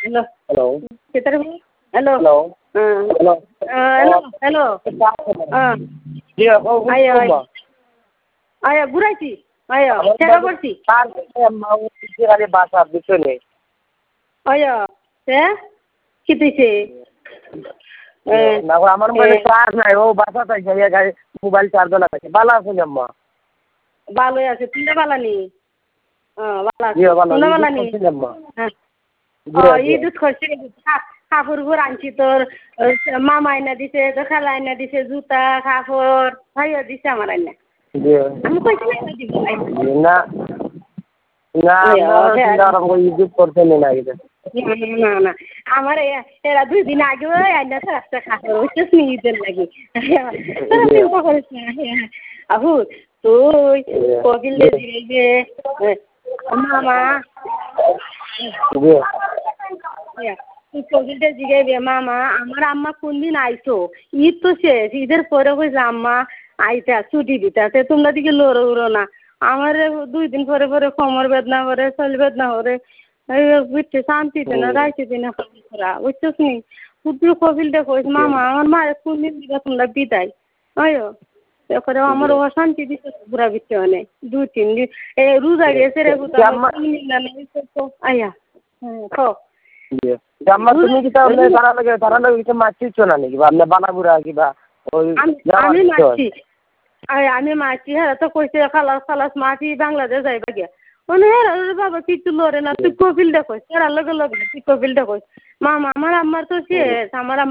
Hello. Hello. Kitar mo? Hello. Hello. Hello. Hello. Hello. Dia ko Ayo. Ayo ঘুরাইছি আয়া টাকা করছি তার মাউ সিরালে বাসা বিছনে আয়া তে কি দিছে না আমার মোবাইলে চার্জ নাই ও বাসা তাই গাড়ি মোবাইল চার্জ লাগাইছে ভালো আছে আম্মা ভালো আছে তুমি ভালো নি ভালো আছে তুমি ভালো নি হ্যাঁ এই দুধ করছে কাপড় আনছি তোর মামা আইনা দিছে তো খালা আইনা দিছে জুতা কাপড় ভাইও দিছে আমার আইনা আমি কইছি না না না আমরা ইউজ করতে না এটা না না আমার এরা 2 দিন আগে আইনা রাস্তা কাপড় ওইটা নিয়ে লাগি তোরা চিন্তা করিস না আহু তুই কোকিল দিলে মামা কোকিলটা জিগাইবে মামা আমার আম্মা কোন দিন আইছো ঈদ তো শেষ ঈদের পরে কইছে আম্মা আইতা ছুটি দিতে তোমরা দিকে লড়ো উড়ো না আমার 2 দিন পরে পরে কোমর বেদনা করে শরীর বেদনা করে বুঝতে শান্তিতে না রাইতে না করা বুঝছিস নি তুই কোকিলটা কইস মামা আমার মায়ের কোন দিন দিকে তোমরা বিদায় আয়ো করে আমার অশান্তি দিচ্ছে পুরা বিচ্ছে মানে 2-3 দিন রোজা গেছে রে আয়া হ্যাঁ জাম্মা তুমি কি তাহলে তারা লাগে কিছু মাছিছ না নাকি বা আপনি বানাগুড়া কিবা ওই আমি মাছি আমি মাছি হ্যাঁ তো কইছে খালাস মাছি বাংলাদেশ যাইবা গিয়া মানে হ্যাঁ বাবা কিছু লড়ে না তুই কপিল দেখো তারা লগে লগে তুই কপিল দেখো মামা আমার তো শেষ আমার